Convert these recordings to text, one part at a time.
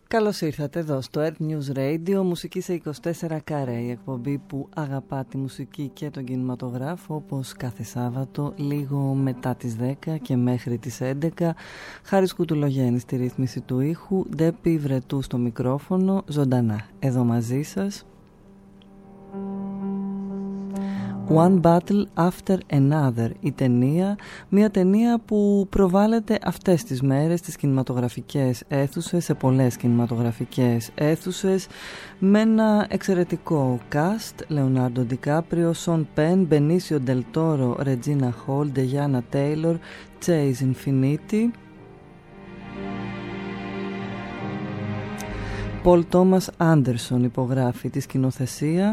Καλώς ήρθατε εδώ στο Earth News Radio, μουσική σε 24 καρέ, η εκπομπή που αγαπά τη μουσική και τον κινηματογράφο, όπως κάθε Σάββατο, λίγο μετά τις 10 και μέχρι τις 11. Χάρης Κουτουλογέννη στη ρύθμιση του ήχου, Ντέπη Βρετού στο μικρόφωνο, ζωντανά εδώ μαζί σας. One Battle After Another, η ταινία, μια ταινία που προβάλλεται αυτές τις μέρες στις κινηματογραφικές αίθουσες, σε πολλές κινηματογραφικές αίθουσες, με ένα εξαιρετικό cast: Λεωνάρντο Ντικάπριο, Σον Πεν, Μπενίσιο Ντελ Τόρο, Ρετζίνα Χολ, Ντεγιάνα Τέιλορ, Chase Infinity, Πολ Τόμας Άντερσον υπογράφει τη σκηνοθεσία,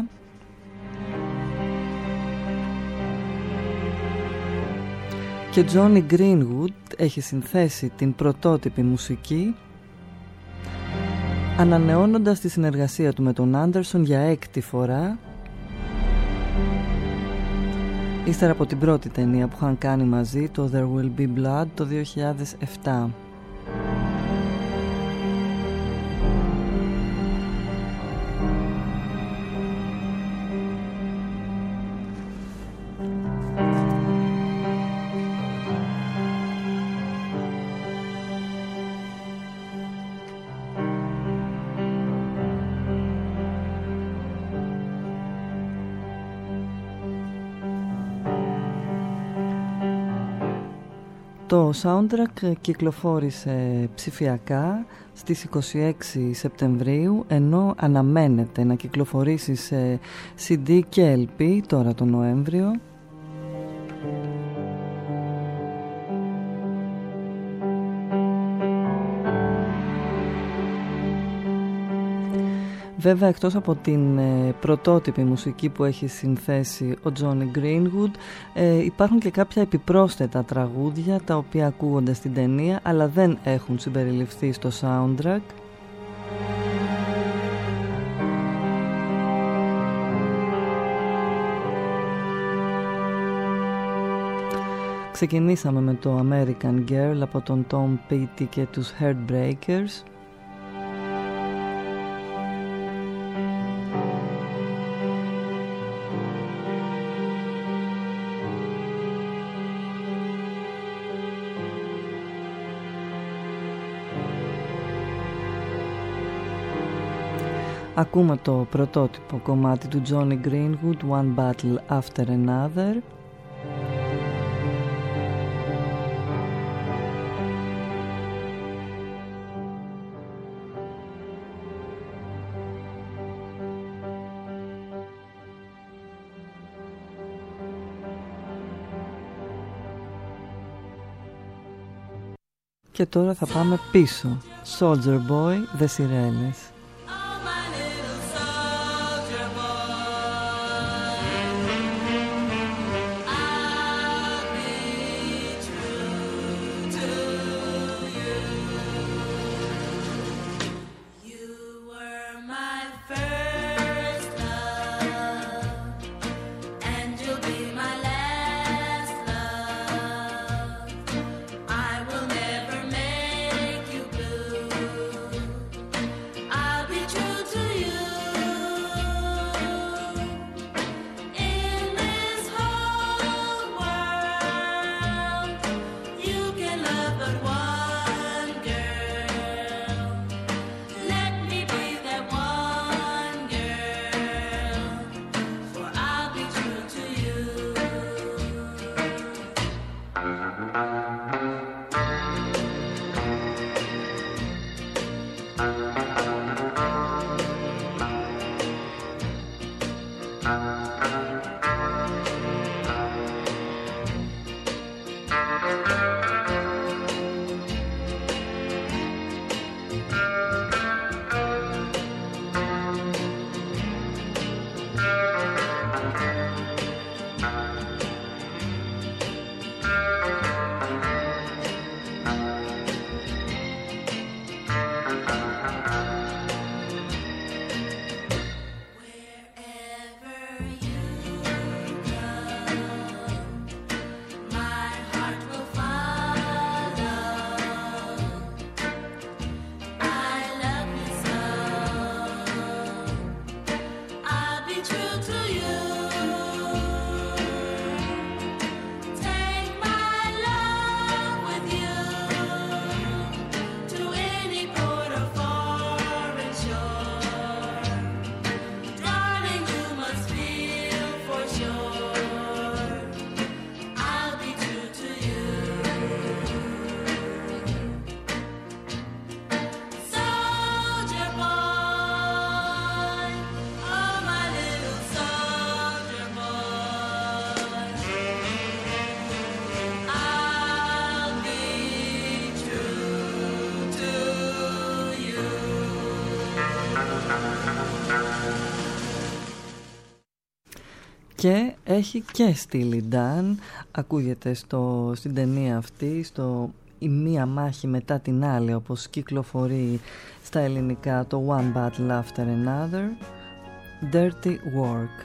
και Τζόνι Γκρίνγουντ έχει συνθέσει την πρωτότυπη μουσική, ανανεώνοντας τη συνεργασία του με τον Άντερσον για 6η φορά, ύστερα από την πρώτη ταινία που είχαν κάνει μαζί, το There Will Be Blood, το 2007. Το soundtrack κυκλοφόρησε ψηφιακά στις 26 Σεπτεμβρίου, ενώ αναμένεται να κυκλοφορήσει σε CD και LP τώρα τον Νοέμβριο. Βέβαια, εκτός από την πρωτότυπη μουσική που έχει συνθέσει ο Τζόνι Γκρίνγουντ, υπάρχουν και κάποια επιπρόσθετα τραγούδια τα οποία ακούγονται στην ταινία αλλά δεν έχουν συμπεριληφθεί στο soundtrack. Ξεκινήσαμε με το American Girl από τον Tom Petty και τους Heartbreakers. Ακούμε το πρωτότυπο κομμάτι του Johnny Greenwood, One Battle After Another. Και τώρα θα πάμε πίσω. Soldier Boy, The Sirenes. I Και έχει και Steely Dan, ακούγεται στην ταινία αυτή, η μία μάχη μετά την άλλη, όπως κυκλοφορεί στα ελληνικά το One Battle After Another, Dirty Work.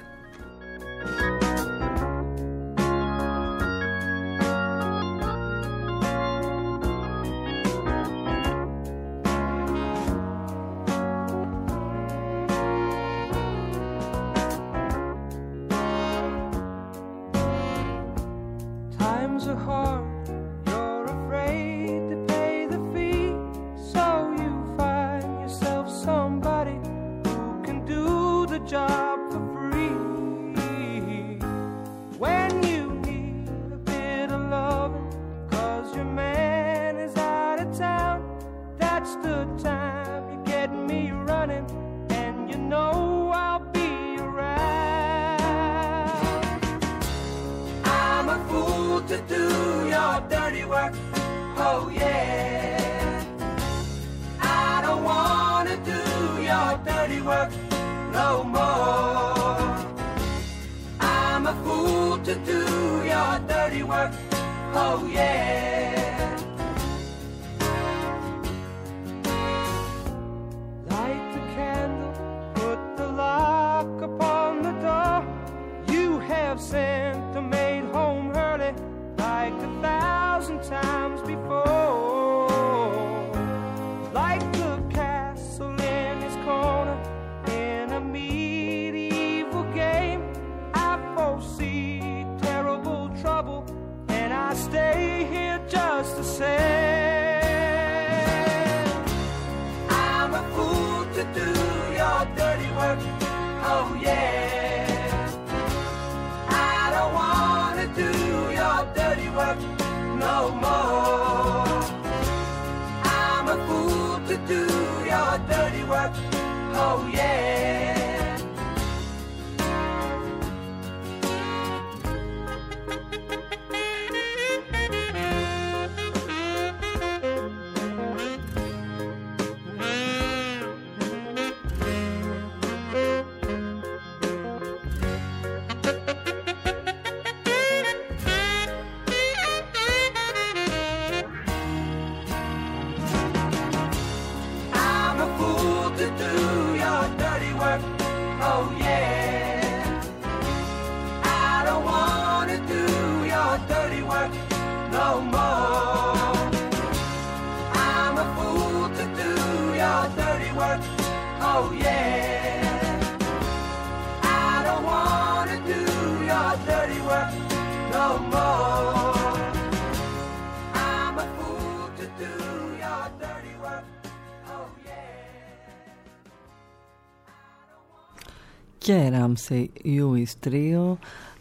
Και Ramsey Lewis Trio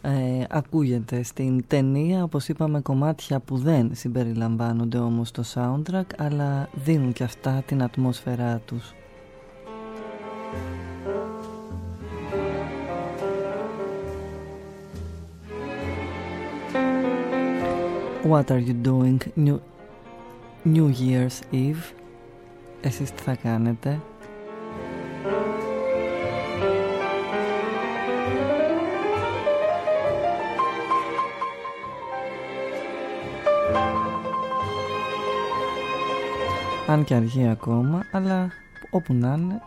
ακούγεται στην ταινία, όπως είπαμε, κομμάτια που δεν συμπεριλαμβάνονται όμως στο soundtrack, αλλά δίνουν και αυτά την ατμόσφαιρά τους. What are you doing New Year's Eve? Εσείς τι θα κάνετε? Αν και αργεί ακόμα, αλλά όπου να είναι.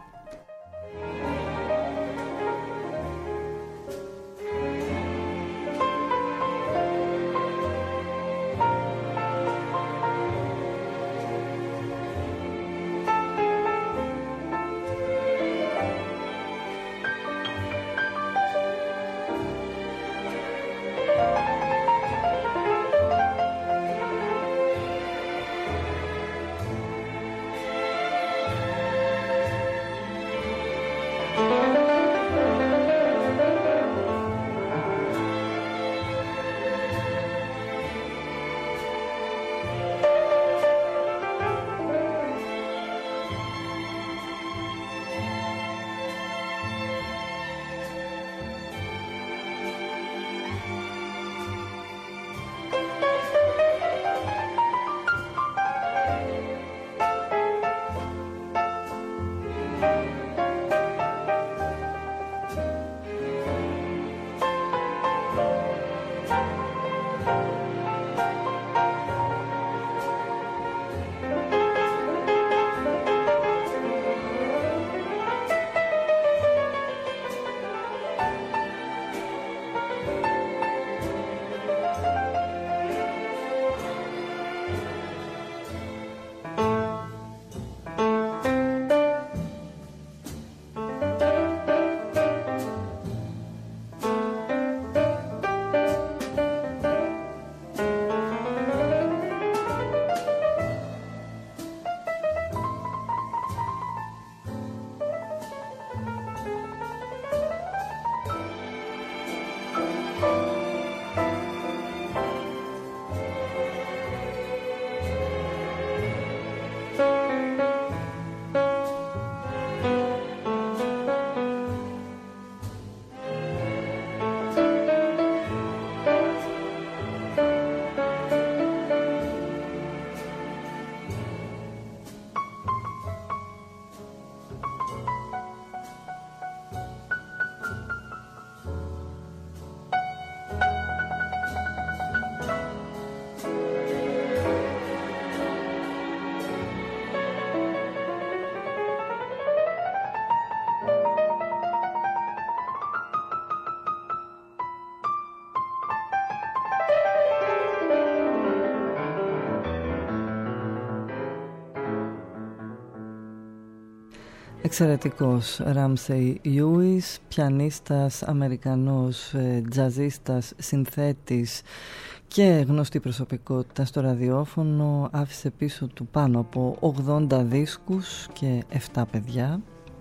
Εξαιρετικός Ramsey Lewis, πιανίστας, Αμερικανός, τζαζίστας, συνθέτης και γνωστή προσωπικότητα στο ραδιόφωνο. Άφησε πίσω του πάνω από 80 δίσκους και 7 παιδιά.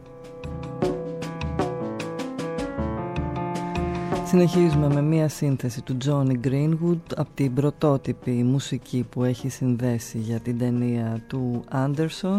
Συνεχίζουμε με μία σύνθεση του Johnny Greenwood από την πρωτότυπη μουσική που έχει συνδέσει για την ταινία του Anderson.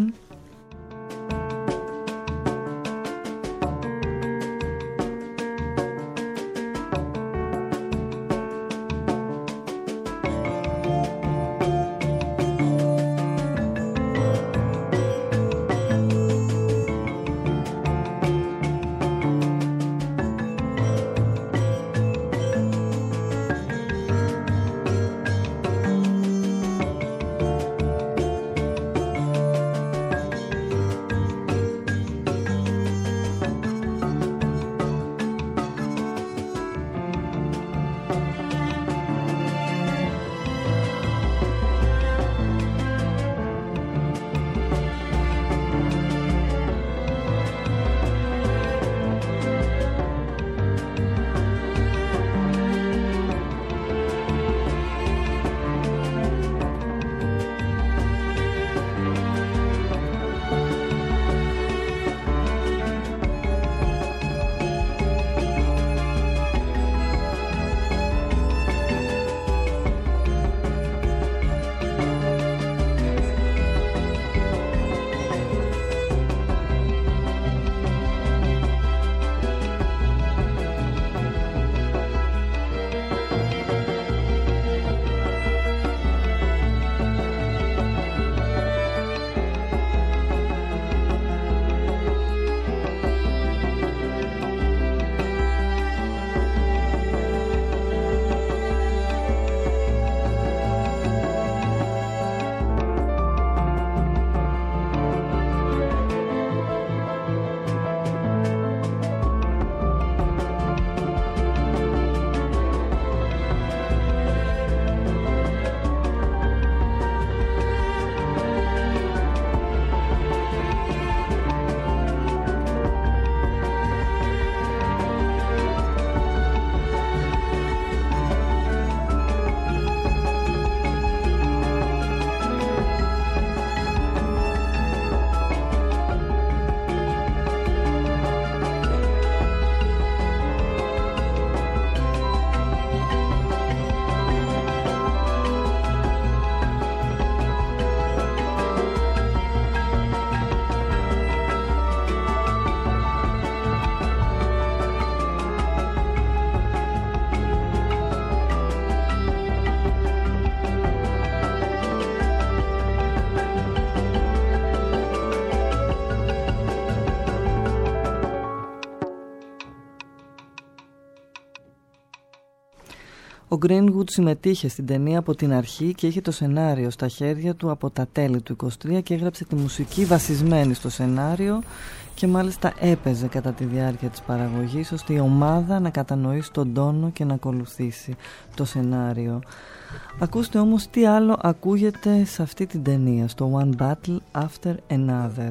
Ο Greenwood συμμετείχε στην ταινία από την αρχή και είχε το σενάριο στα χέρια του από τα τέλη του 23 και έγραψε τη μουσική βασισμένη στο σενάριο και μάλιστα έπαιζε κατά τη διάρκεια της παραγωγής ώστε η ομάδα να κατανοήσει τον τόνο και να ακολουθήσει το σενάριο. Ακούστε όμως τι άλλο ακούγεται σε αυτή την ταινία, στο One Battle After Another.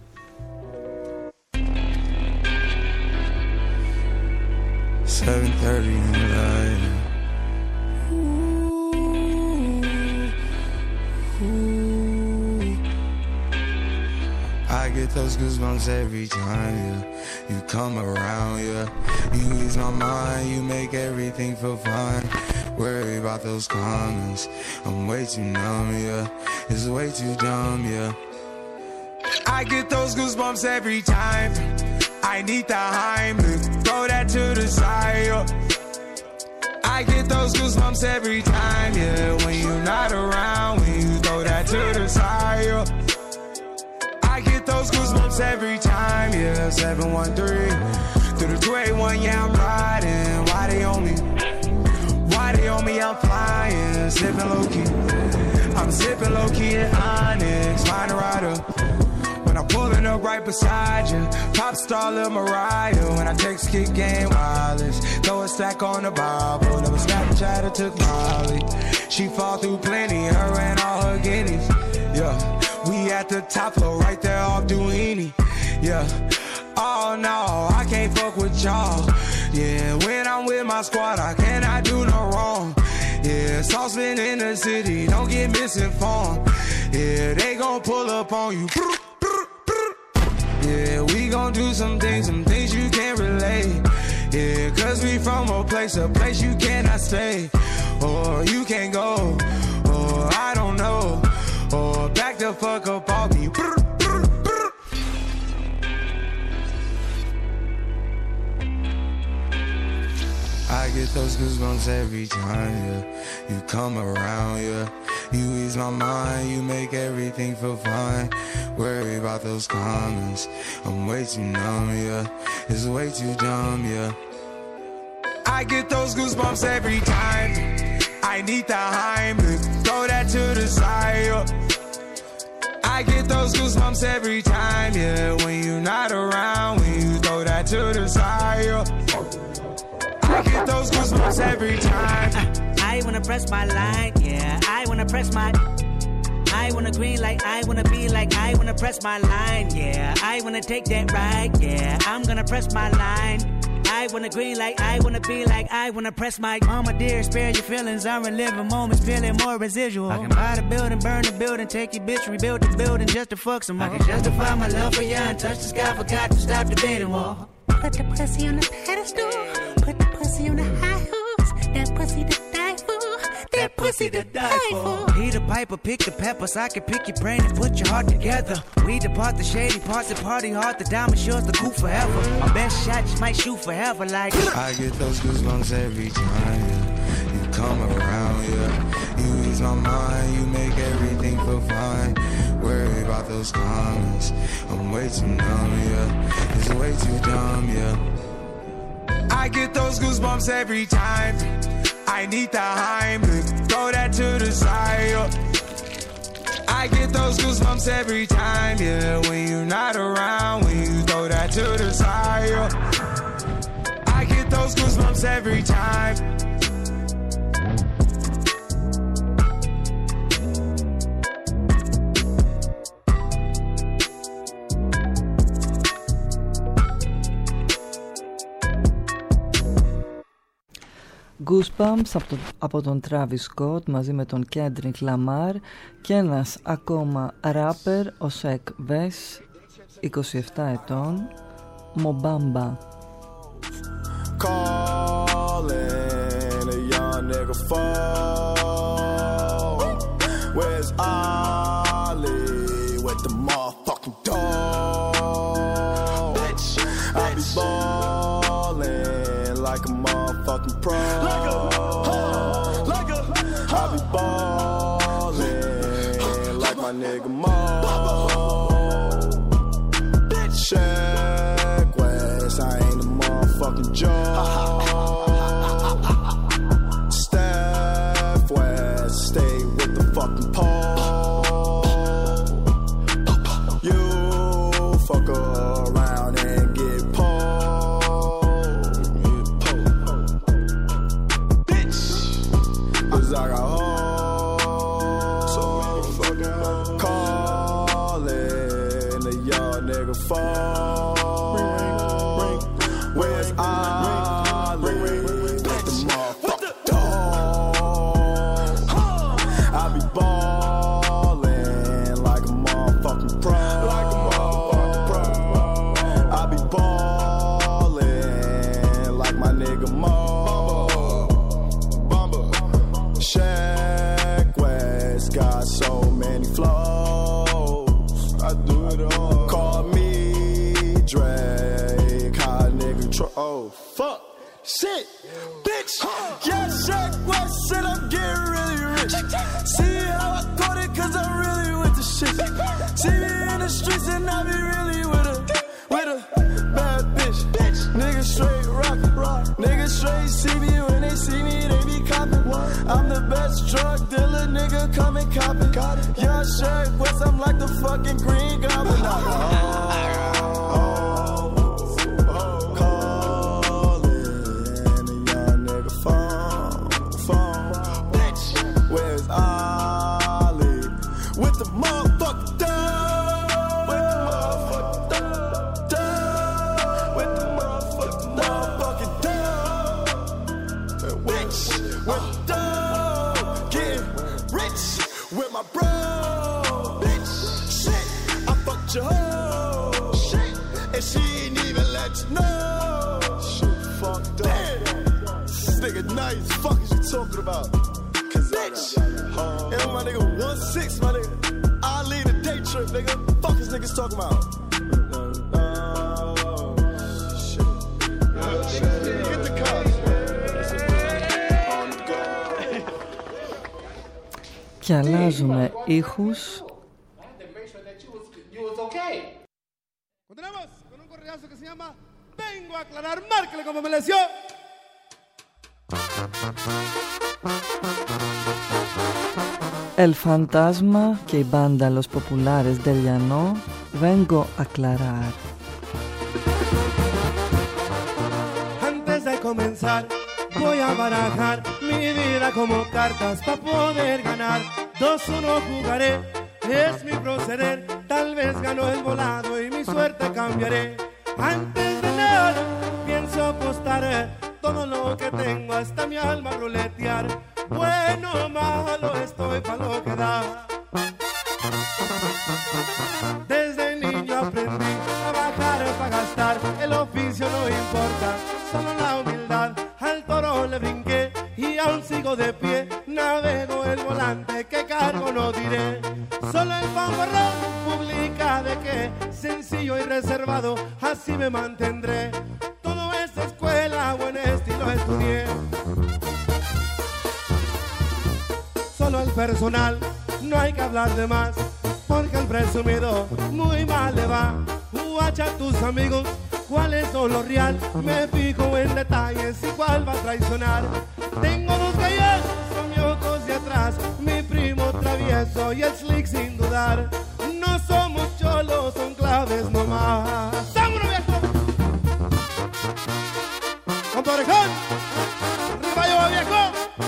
7:30 in the light. I get those goosebumps every time, yeah. You come around, yeah. You ease my mind, you make everything feel fine. Worry about those comments, I'm way too numb, yeah. It's way too dumb, yeah. I get those goosebumps every time. I need the Heimlich, throw that to the side, yeah. I get those goosebumps every time, yeah. When you're not around, when you throw that to the side, yeah. I get those goosebumps every time, yeah. 713 through the 281, yeah, I'm riding. Why they on me? Why they on me? I'm flying, sipping low key. I'm sipping low key in Onyx, find a rider. When I'm pulling up right beside you, pop star Lil Mariah. When I text kick game wireless, throw a stack on the Bible. Never Snapchat or took Molly. She fall through plenty, her and all her guineas. Yeah, we at the top floor right there off Duini. yeah. Oh no, I can't fuck with y'all. Yeah, when I'm with my squad, I cannot do no wrong. Yeah, saucepan in the city, don't get misinformed. Yeah, they gon' pull up on you. Yeah, we gon' do some things you can't relate. Yeah, cause we from a place you cannot stay. Or you can't go, or I don't know. Or back the fuck up off me. I get those goosebumps every time, yeah. You come around, yeah. You ease my mind, you make everything feel fine. Worry about those comments, I'm way too numb, yeah. It's way too dumb, yeah. I get those goosebumps every time. I need the Heimlich, throw that to the side, yeah. I get those goosebumps every time, yeah. When you're not around, when you throw that to the side, yeah. I get those goosebumps every time. I wanna press my line, yeah. I wanna press my. I wanna green like I wanna be like I wanna press my line, yeah. I wanna take that ride, yeah. I'm gonna press my line. I wanna green like I wanna be like I wanna press my. Mama dear, spare your feelings. I'm reliving moments, feeling more residual. I can buy the building, burn the building, take your bitch, rebuild the building just to fuck some more. I can justify my love for you and touch the sky, forgot to stop the debating war. Put the pussy on the pedestal. Put the pussy on the high horse. That pussy to die for. That pussy to die for. Peter Piper, pick the peppers. I can pick your brain and put your heart together. We depart the shady parts and party hard. The diamond sure's the coup forever. My best shot just might shoot forever like. I get those goosebumps every time, yeah. You come around, yeah. You ease my mind, you make everything feel fine. Worry about those comments, I'm way too numb, yeah. It's way too dumb, yeah. I get those goosebumps every time. I need the Heimlich, throw that to the side, yeah. I get those goosebumps every time, yeah. When you're not around, when you throw that to the side, yeah. I get those goosebumps every time. Goosebumps από τον Travis Scott μαζί με τον Kendrick Lamar και ένας ακόμα rapper, ο Sheck Wes, 27 ετών, Mobamba. Calling a young nigga phone. Where's Ollie with the motherfucking dog? I be ballin' like a motherfucking pro. I be ballin' like my nigga Mo. Sheck Wes, I ain't a motherfucking joke. Steph West, stay with the fucking pole. You fuck around and get pulled. Bitch, 'cause I got hoes. So fucking calling a young nigga phone. Where's Ollie? Like the motherfucking dog. I be ballin' like a motherfucking pro. I be ballin' like my nigga Mo. Sheck Wes got so many flows. I do it all. Call me Drake, hot nigga oh, fuck, shit, bitch. Yeah, Sheck Wes said I'm getting really rich. See how I caught it, 'cause I'm really with the shit. See me in the streets and I be really with a bad bitch. Niggas straight rock. Niggas straight see me when they see me, they be copping. I'm the best drug dealer, nigga, come and cop it. Yeah, Sheck Wes, I'm like the fucking Green Goblin. and she ain't even let you know. Shit fucked up. This nigga nice, fuck is you talking about? Bitch. And my nigga 1-6, my nigga. I lead a day trip, nigga. Fuck is niggas talking about? Get the cars. Και αλλάζουμε ήχους. Continuamos con un corridazo que se llama Vengo a aclarar, márquele como me leció. El Fantasma και η μπάντα Los Populares del Llano, Vengo a aclarar. Antes de comenzar, voy a barajar mi vida como cartas para poder ganar. 2-1 jugaré, es mi proceder. Tal vez gano el volado y mi suerte cambiaré. Antes de nada, pienso apostar todo lo que tengo hasta mi alma ruletear. Bueno o malo estoy pa' lo que da. Desde niño aprendí a bajar para gastar. El oficio no importa, solo la humildad. Al toro le brinqué y aún sigo de pie. Navego el volante, que cargo no diré. Solo el fanfarrón publica de que sencillo y reservado, así me mantendré. Todo es escuela, buen estilo estudié. Solo el personal, no hay que hablar de más, porque el presumido muy mal le va. Guacha a tus amigos, cuáles son los real, me fijo en detalles y cuál va a traicionar. Tengo dos gallos, son mis ojos de atrás, mi primo travieso y el slick sin dudar. No somos cholos, son claves nomás. ¡Vámonos, viejo! ¡Con tu orejón! ¡Arriba yo, viejo!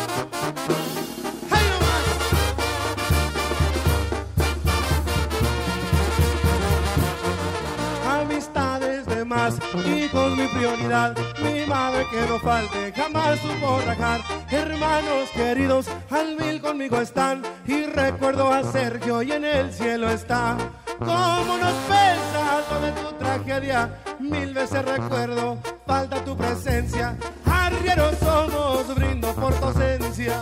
Hijos mi prioridad, mi madre que no falte, jamás supo rajar. Hermanos queridos, al mil conmigo están, y recuerdo a Sergio y en el cielo está. Cómo nos pesa toda tu tragedia, 1000 veces recuerdo, falta tu presencia. Arrieros somos, brindo por tu ausencia.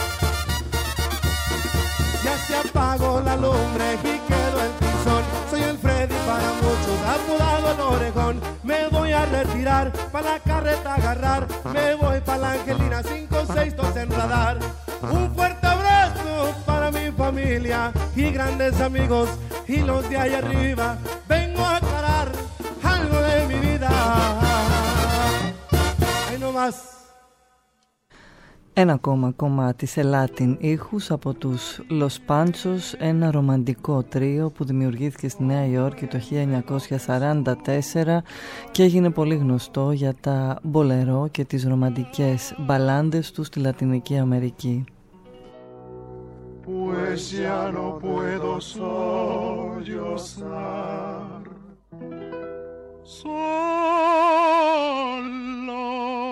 Ya se apagó la lumbre y quedó el tizón. Soy el Freddy para muchos, apodado el orejón. Me voy a retirar, pa' la carreta agarrar. Me voy pa' la Angelina, 5-6 tos en radar. Un fuerte abrazo para mi familia y grandes amigos y los de allá arriba. Vengo a aclarar algo de mi vida. Ahí nomás. Ένα ακόμα κομμάτι σε Latin ήχους από τους Los Panchos, ένα ρομαντικό τρίο που δημιουργήθηκε στη Νέα Υόρκη το 1944 και έγινε πολύ γνωστό για τα μπολερό και τις ρομαντικές μπαλάντες του στη Λατινική Αμερική. Pues ya no puedo sollozar solo,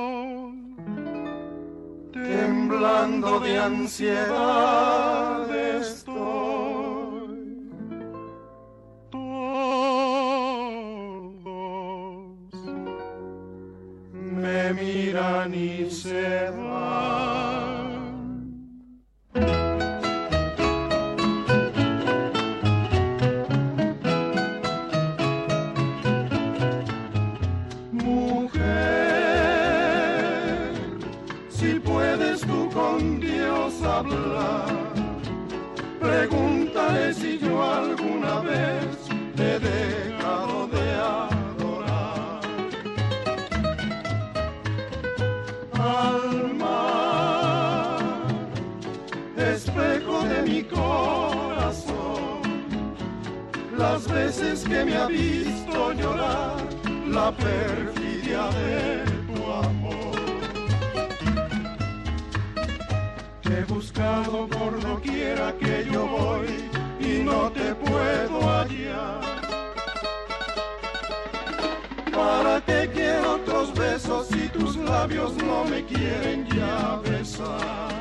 temblando de ansiedad estoy. Todos me miran y se van. Hablar, pregúntale si yo alguna vez te he dejado de adorar. Alma, espejo de mi corazón, las veces que me ha visto llorar, la perfidia de tu amor. He buscado por doquiera que yo voy y no te puedo hallar. ¿Para qué quiero otros besos si tus labios no me quieren ya besar?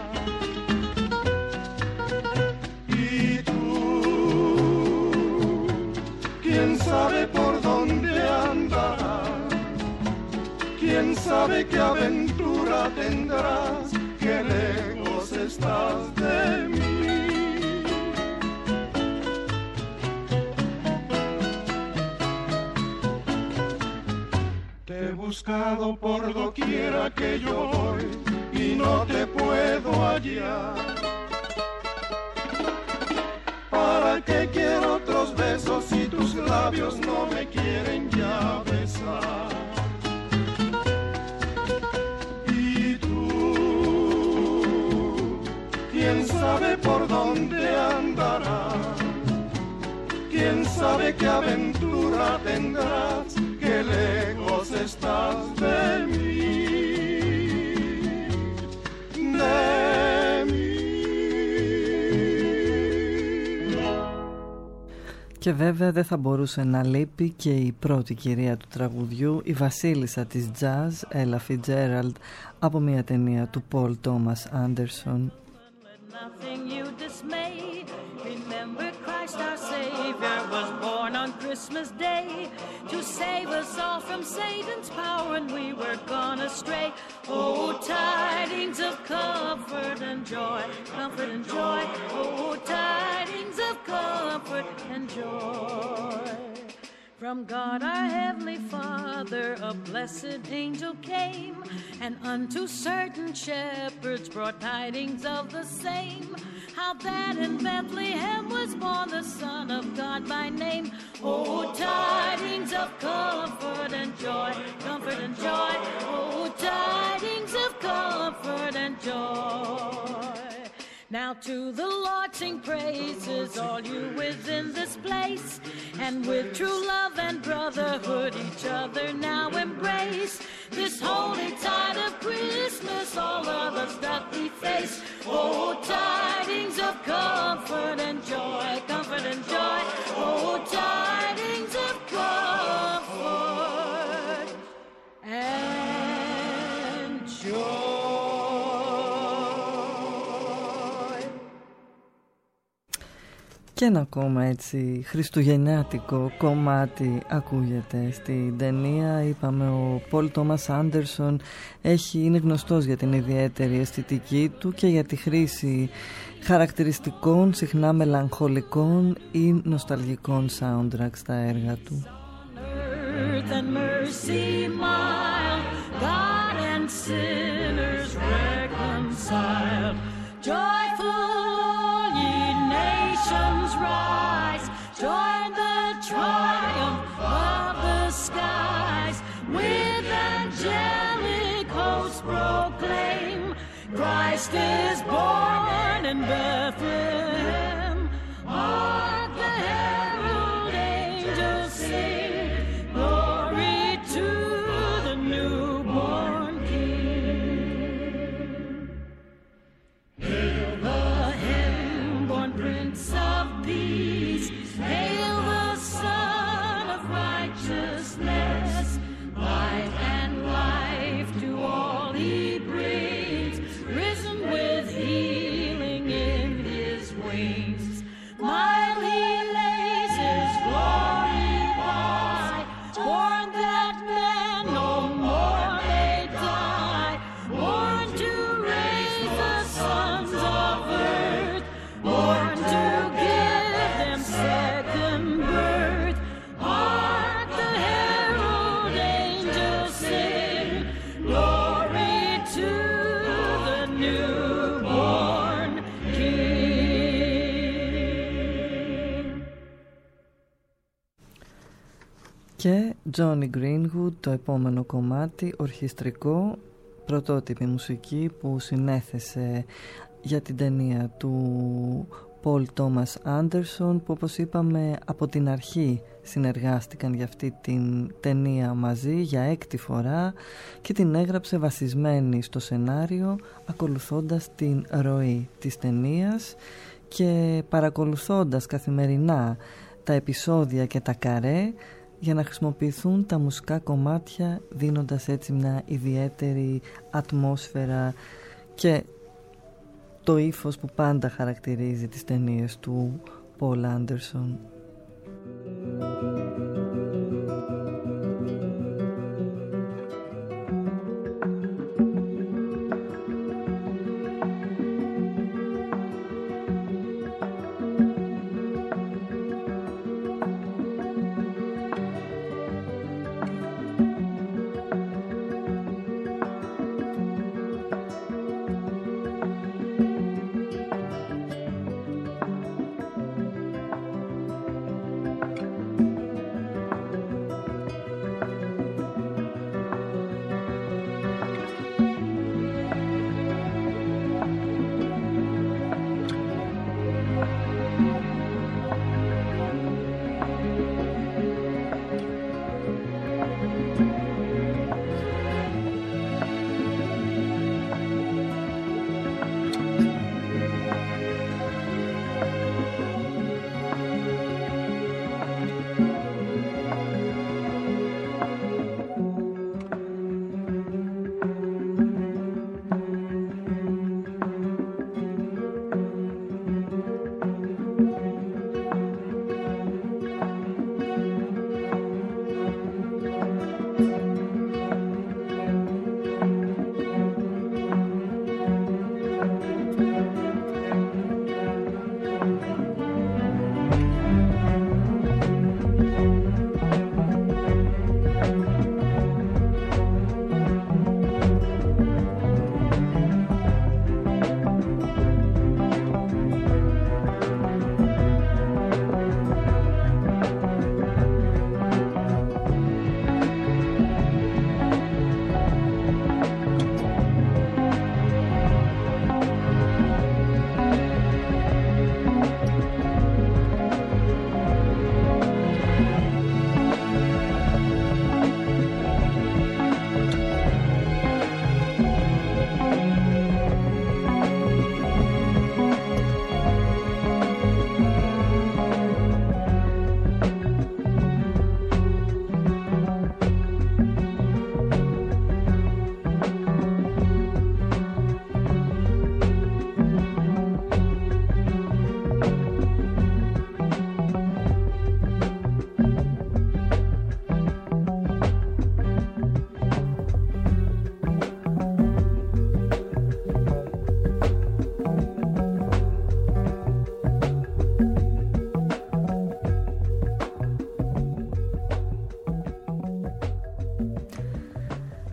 Y tú, quién sabe por dónde andas. quién sabe qué aventura tendrás, qué lejos estás de mí. Te he buscado por doquiera que yo voy y no te puedo hallar. ¿Para qué quiero otros besos si tus labios no me quieren ya besar? Y tú, quién sabe por dónde andarás, quién sabe qué aventura tendrás, qué lejos estás de mí, de mí. Και βέβαια δεν θα μπορούσε να λείπει και η πρώτη κυρία του τραγουδιού, η βασίλισσα της jazz, Ella Fitzgerald, από μια ταινία του Paul Thomas Anderson. Nothing you dismay. Remember Christ our Savior was born on Christmas Day to save us all from Satan's power when we were gone astray. Oh, tidings of comfort and joy, comfort and joy. Oh, tidings of comfort and joy. From God our Heavenly Father a blessed angel came, and unto certain shepherds brought tidings of the same, how that in Bethlehem was born the Son of God by name. Oh, tidings of comfort and joy, comfort and joy. Oh, tidings of comfort and joy. Now to the Lord sing praises, all you within this place, and with true love and brotherhood each other now embrace. This holy tide of Christmas all others doth deface. Oh, tidings of comfort and joy, comfort and joy. Oh, tidings of comfort and joy. Και ένα ακόμα έτσι χριστουγεννιάτικο κομμάτι ακούγεται στην ταινία. Είπαμε ο Πολ Τόμας Άντερσον είναι γνωστός για την ιδιαίτερη αισθητική του και για τη χρήση χαρακτηριστικών, συχνά μελαγχολικών ή νοσταλγικών soundtrack στα έργα του. Rise, join the triumph of the skies, with angelic hosts proclaim, Christ is born in Bethlehem. Hark the herald angels sing, glory to the newborn King. Hail the heaven-born Prince of Peace, hail the Son of Righteousness, light and life to all he brings, risen with healing in his wings. While he lays his glory by, born that man no more may die, born to raise the sons of earth, born to give them second birth. Hark the herald angels sing, glory to the newborn King. Και Johnny Greenwood, το επόμενο κομμάτι, ορχιστρικό, πρωτότυπη μουσική που συνέθεσε για την ταινία του Paul Thomas Anderson, που όπως είπαμε από την αρχή συνεργάστηκαν για αυτή την ταινία μαζί για 6η φορά και την έγραψε βασισμένη στο σενάριο, ακολουθώντας την ροή της ταινίας και παρακολουθώντας καθημερινά τα επεισόδια και τα καρέ για να χρησιμοποιηθούν τα μουσικά κομμάτια, δίνοντας έτσι μια ιδιαίτερη ατμόσφαιρα και το ύφος που πάντα χαρακτηρίζει τις ταινίες του Paul Anderson.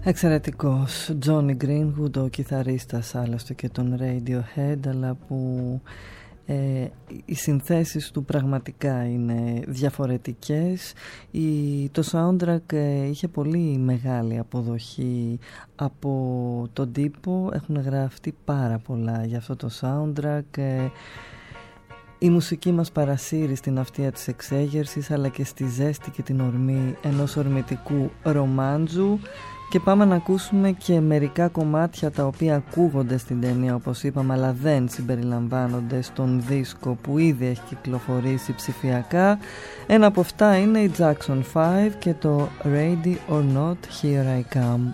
Εξαιρετικός Johnny Greenwood, ο κιθαρίστας άλλωστε και τον Radiohead, αλλά που οι συνθέσεις του πραγματικά είναι διαφορετικές. Το soundtrack είχε πολύ μεγάλη αποδοχή από τον τύπο, έχουν γραφτεί πάρα πολλά για αυτό το soundtrack. Η μουσική μας παρασύρει στην αυτιά της εξέγερσης, αλλά και στη ζέστη και την ορμή ενός ορμητικού ρομάντζου. Και πάμε να ακούσουμε και μερικά κομμάτια τα οποία ακούγονται στην ταινία, όπως είπαμε, αλλά δεν συμπεριλαμβάνονται στον δίσκο που ήδη έχει κυκλοφορήσει ψηφιακά. Ένα από αυτά είναι η Jackson 5 και το Ready or Not, Here I Come.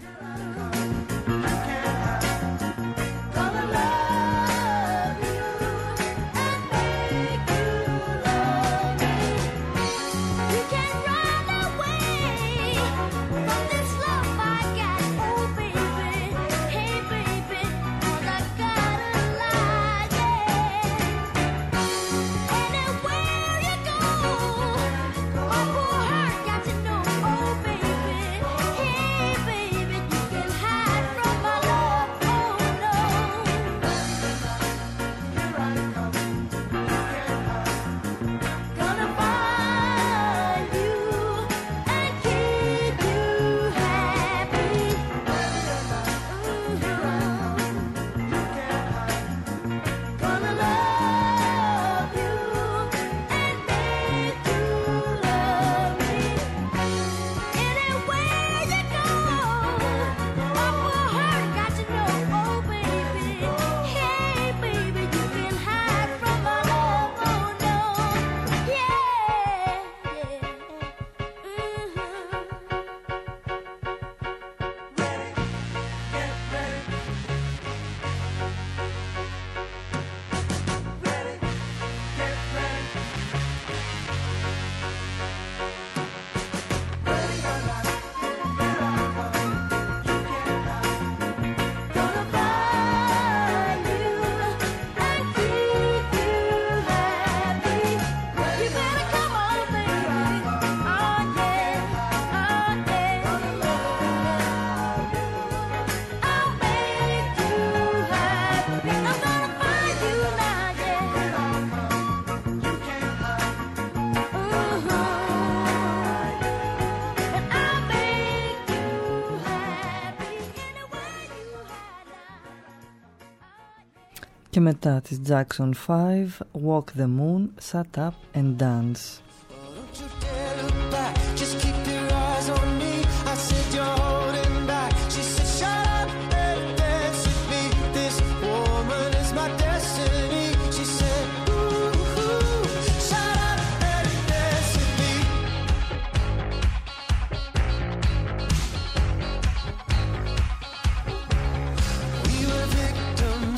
Και μετά της Jackson 5, Walk the Moon, Shut Up and Dance.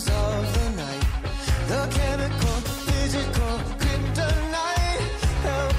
Chemical, physical, kryptonite.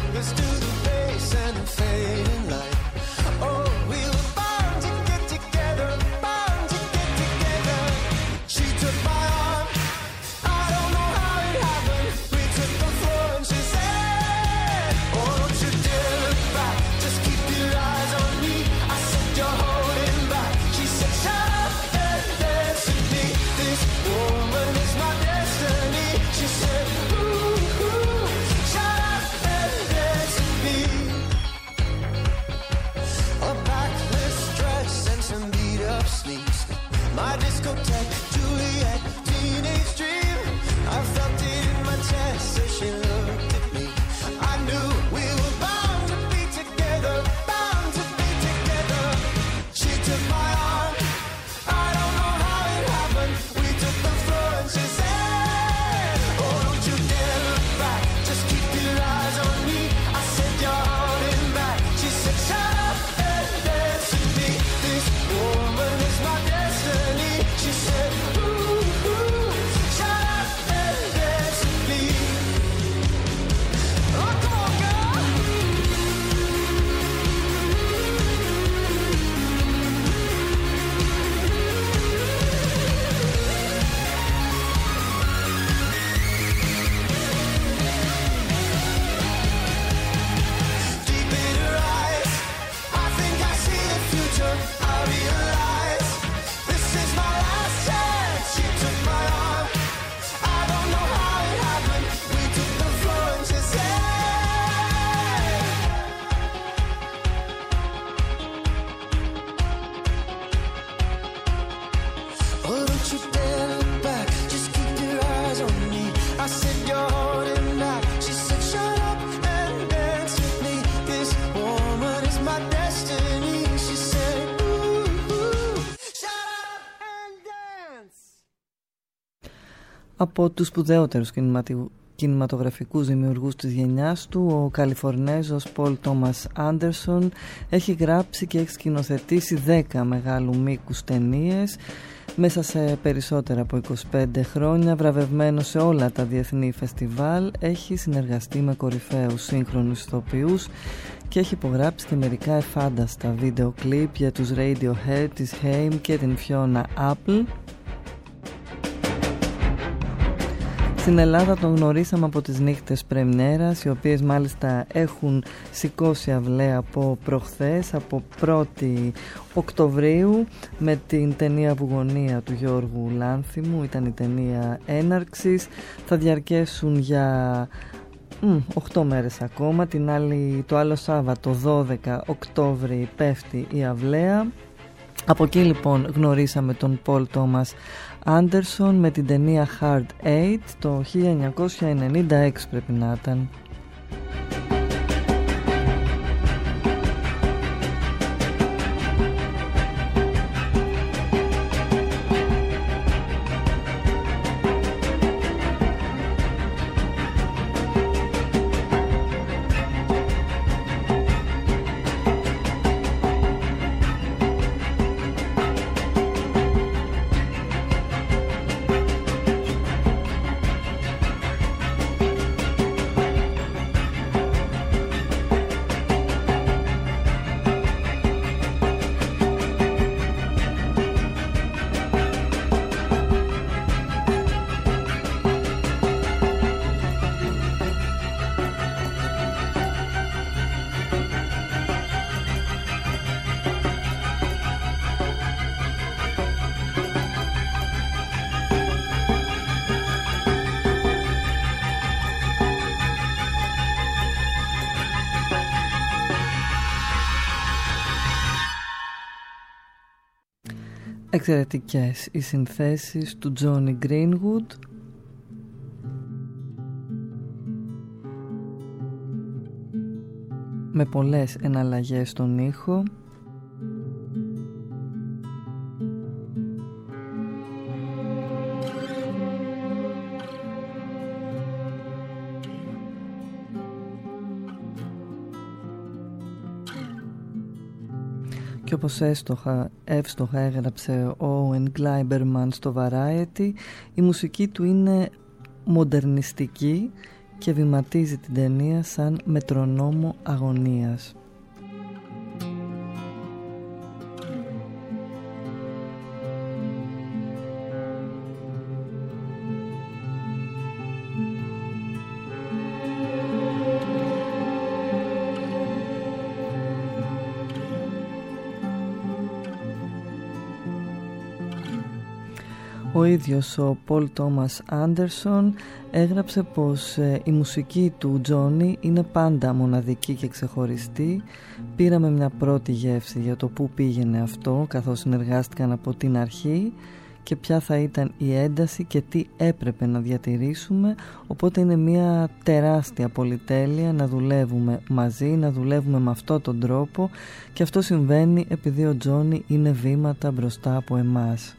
realize this is my last chance. You took my arm, I don't know how it happened. We took the floor and just said, oh, don't you dare look back, just keep your eyes on me. I said you're holding back, she said shut up and dance with me. This woman is my destiny. She said ooh, ooh, shut up and dance. Από τους σπουδαιότερους κινηματογραφικούς δημιουργούς της γενιάς του, ο Καλιφορνέζος Πολ Τόμας Άντερσον έχει γράψει και έχει σκηνοθετήσει 10 μεγάλου μήκους ταινίες μέσα σε περισσότερα από 25 χρόνια, βραβευμένο σε όλα τα διεθνή φεστιβάλ. Έχει συνεργαστεί με κορυφαίους σύγχρονους ηθοποιούς και έχει υπογράψει και μερικά εφάνταστα βίντεο κλιπ για τους Radiohead, της Haim και την Fiona Apple. Στην Ελλάδα τον γνωρίσαμε από τις νύχτες πρεμιέρας, οι οποίες μάλιστα έχουν σηκώσει αυλαία από προχθές, από 1η Οκτωβρίου, με την ταινία Αυγονία του Γιώργου Λάνθιμου. Ήταν η ταινία έναρξης. Θα διαρκέσουν για 8 μέρες ακόμα. Το άλλο Σάββατο 12 Οκτώβρη πέφτει η αυλαία. Από εκεί λοιπόν γνωρίσαμε τον Πολ Τόμας Άντερσον με την ταινία Hard Eight το 1996 πρέπει να ήταν. Εξαιρετικές οι συνθέσεις του Johnny Greenwood. Με πολλές εναλλαγές στον ήχο. Και όπως εύστοχα έγραψε ο Owen Gleiberman στο Variety, η μουσική του είναι μοντερνιστική και βηματίζει την ταινία σαν μετρονόμο αγωνίας. Ο ίδιος ο Πολ Τόμας Άντερσον έγραψε πως η μουσική του Τζόνι είναι πάντα μοναδική και ξεχωριστή. Πήραμε μια πρώτη γεύση για το πού πήγαινε αυτό καθώς συνεργάστηκαν από την αρχή και ποια θα ήταν η ένταση και τι έπρεπε να διατηρήσουμε, οπότε είναι μια τεράστια πολυτέλεια να δουλεύουμε μαζί, να δουλεύουμε με αυτόν τον τρόπο, και αυτό συμβαίνει επειδή ο Τζόνι είναι βήματα μπροστά από εμάς.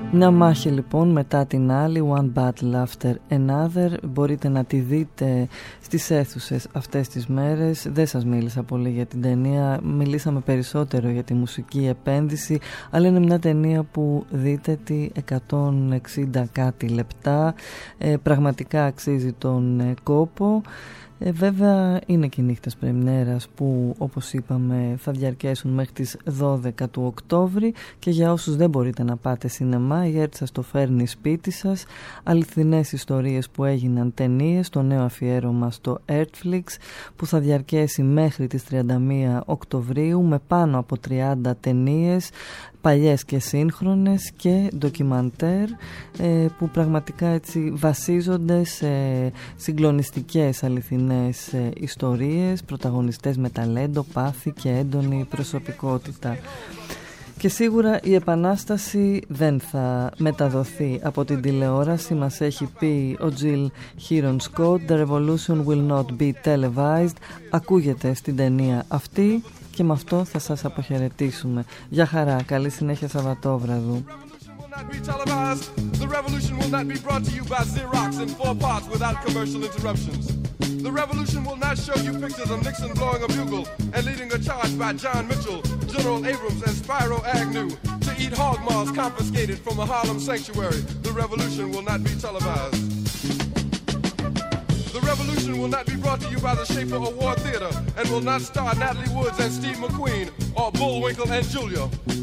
Μια μάχη λοιπόν μετά την άλλη, One Battle After Another. Μπορείτε να τη δείτε στις αίθουσες αυτές τις μέρες. Δεν σας μίλησα πολύ για την ταινία, μιλήσαμε περισσότερο για τη μουσική επένδυση, αλλά είναι μια ταινία που δείτε τη 160 κάτι λεπτά, πραγματικά αξίζει τον κόπο. Βέβαια είναι και οι νύχτες πρεμιέρας που, όπως είπαμε, θα διαρκέσουν μέχρι τις 12 του Οκτώβρη, και για όσους δεν μπορείτε να πάτε σινεμά, η ΕΡΤ σας το φέρνει σπίτι σας. Αληθινές ιστορίες που έγιναν ταινίες, το νέο αφιέρωμα στο Artflix που θα διαρκέσει μέχρι τις 31 Οκτωβρίου με πάνω από 30 ταινίες, παλιές και σύγχρονες, και ντοκιμαντέρ που πραγματικά έτσι βασίζονται σε συγκλονιστικές αληθινές ιστορίες, πρωταγωνιστές με ταλέντο, πάθη και έντονη προσωπικότητα. Και σίγουρα η επανάσταση δεν θα μεταδοθεί από την τηλεόραση, μας έχει πει ο Jill Heron Scott. The revolution will not be televised. Ακούγεται στην ταινία αυτή. Και με αυτό θα σας αποχαιρετήσουμε. Γεια χαρά, καλή συνέχεια Σαββατόβραδου. The revolution will not be brought to you by Xerox in 4 parts without commercial interruptions. The revolution will not show you pictures of Nixon blowing a bugle and leading a charge by John Mitchell, General Abrams, and Spyro Agnew to eat hog maws confiscated from a Harlem sanctuary. The revolution will not be televised. The revolution will not be brought to you by the Schaefer Award Theater and will not star Natalie Woods and Steve McQueen or Bullwinkle and Julia.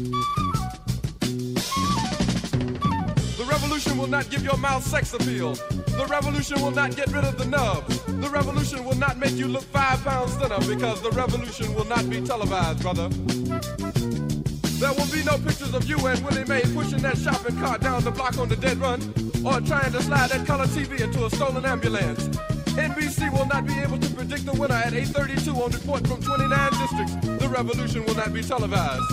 The revolution will not give your mouth sex appeal. The revolution will not get rid of the nubs. The revolution will not make you look 5 pounds thinner, because the revolution will not be televised, brother. There will be no pictures of you and Willie Mae pushing that shopping cart down the block on the dead run, or trying to slide that color TV into a stolen ambulance. NBC will not be able to predict the winner at 8:32 on report from 29 districts. The revolution will not be televised.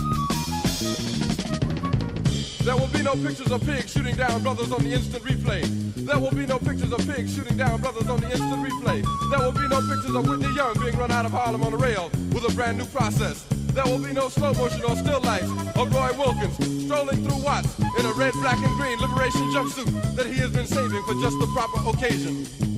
There will be no pictures of pigs shooting down brothers on the instant replay. There will be no pictures of pigs shooting down brothers on the instant replay. There will be no pictures of Whitney Young being run out of Harlem on a rail with a brand new process. There will be no slow motion or still lights of Roy Wilkins strolling through Watts in a red, black, and green liberation jumpsuit that he has been saving for just the proper occasion.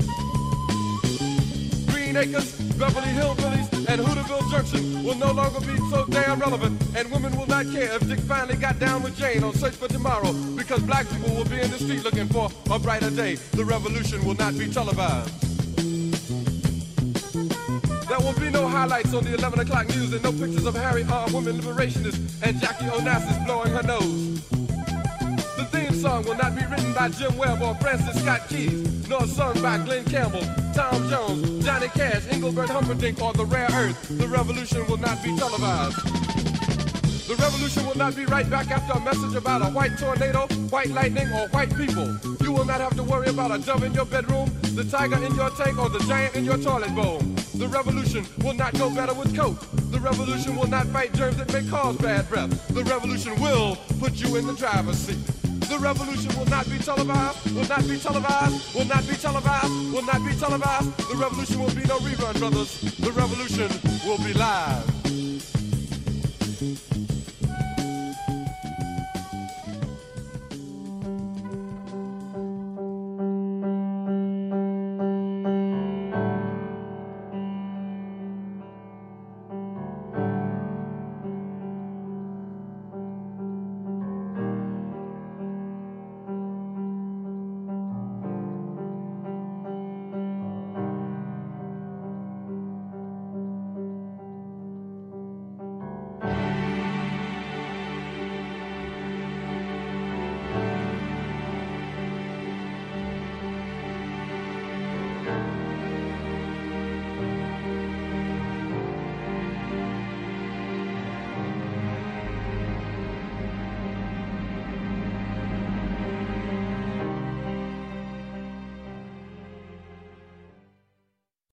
Green Acres, Beverly Hillbillies, and Hooterville Junction will no longer be so damn relevant, and women will not care if Dick finally got down with Jane on Search for Tomorrow, because black people will be in the street looking for a brighter day. The revolution will not be televised. There will be no highlights on the 11 o'clock news and no pictures of Harry R. Women Liberationists and Jackie Onassis blowing her nose. The theme song will not be written by Jim Webb or Francis Scott Keys, nor sung by Glenn Campbell, Tom Jones, Johnny Cash, Engelbert Humperdinck, or The Rare Earth. The revolution will not be televised. The revolution will not be right back after a message about a white tornado, white lightning, or white people. You will not have to worry about a dove in your bedroom, the tiger in your tank, or the giant in your toilet bowl. The revolution will not go better with Coke. The revolution will not fight germs that may cause bad breath. The revolution will put you in the driver's seat. The revolution will not be televised, will not be televised, will not be televised, will not be televised. The revolution will be no rerun, brothers. The revolution will be live.